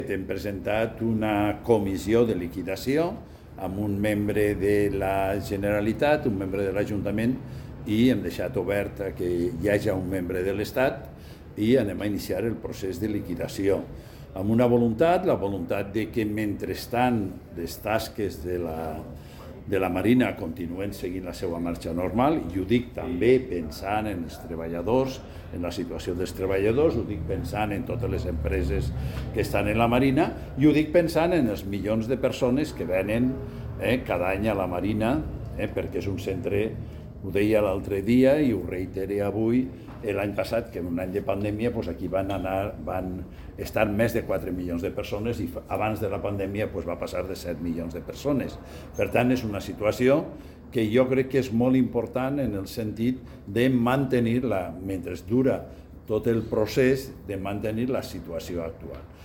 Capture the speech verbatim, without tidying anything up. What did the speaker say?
Hem presentat una comissió de liquidació amb un membre de la Generalitat, un membre de l'Ajuntament, i hem deixat obert que hi hagi un membre de l'Estat i anem a iniciar el procés de liquidació. Amb una voluntat, la voluntat de que mentrestant les tasques de la, de la Marina continuen seguint la seva marxa normal, i ho dic també pensant en els treballadors, en la situació dels treballadors, ho dic pensant en totes les empreses que estan en la Marina, i ho dic pensant en els milions de persones que venen eh, cada any a la Marina, eh, perquè és un centre, ho deia l'altre dia i ho reiteré avui, l'any passat, que en un any de pandèmia, doncs aquí van anar, van estar més de quatre milions de persones i abans de la pandèmia doncs va passar de set milions de persones. Per tant, és una situació que jo crec que és molt important en el sentit de mantenir-la, mentre dura tot el procés, de mantenir la situació actual.